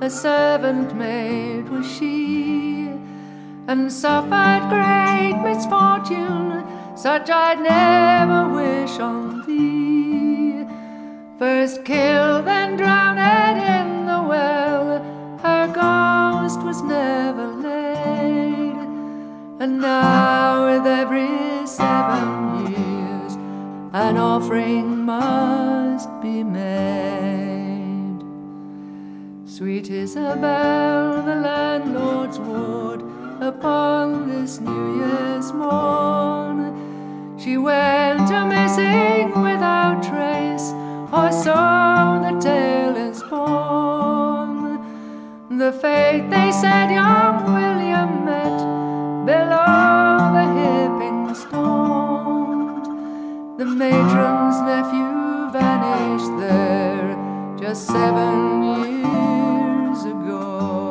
a servant maid was she, and suffered great misfortune, such I'd never wish on thee. First killed, then drowned in the well, her ghost was never laid. And now with every 7 years an offering must be made. Sweet Isabel, the landlord's ward, upon this New Year's morn, she went a-missing without trace, or so the tale is born. The fate they said young William met below the Hipping Stone. The matron's nephew vanished there just 7 years ago.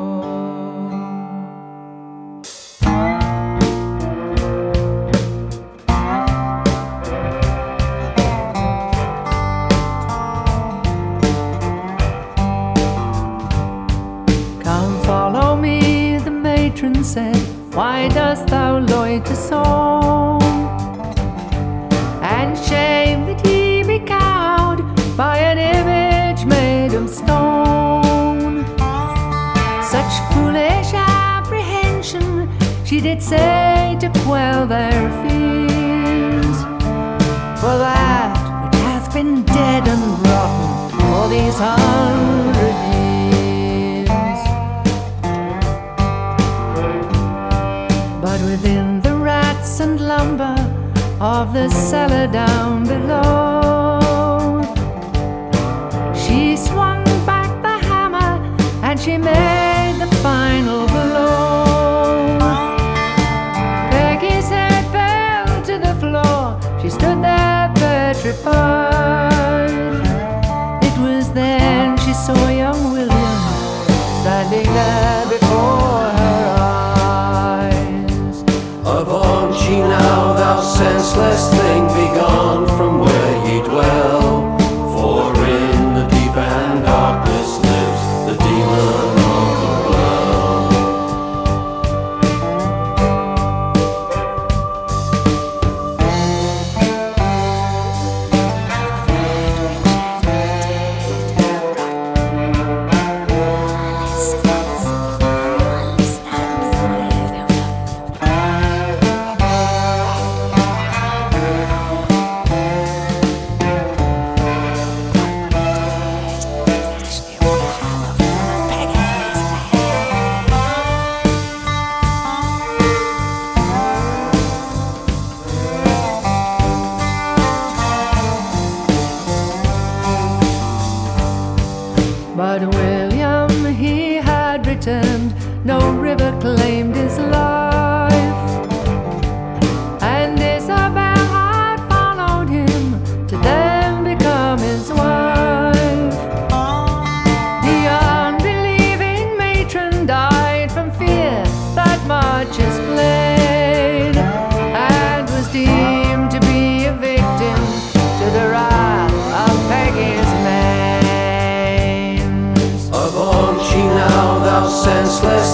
Come follow me, the matron said, why dost thou loiter so? And shame that he be cowed by an image made of stone. Such foolish apprehension she did say to quell their fears, for that which hath been dead and rotten all these 100 years. But within the rats and lumber of the cellar down below, she swung back the hammer and she made the final blow. Peggy's head fell to the floor, she stood there petrified. It was then she saw young William standing there before her eyes. Avaunt ye now, thou senseless thing, begone from where ye dwell, for in the deep and darkness lives the demon of the well. But William, he had returned, no river claimed his life, and Isabel had followed him to then become his wife. The unbelieving matron died from fear that much is plain, and was deemed to be a victim to the wrath of Peggy's men. Avaunt ye now, thou senseless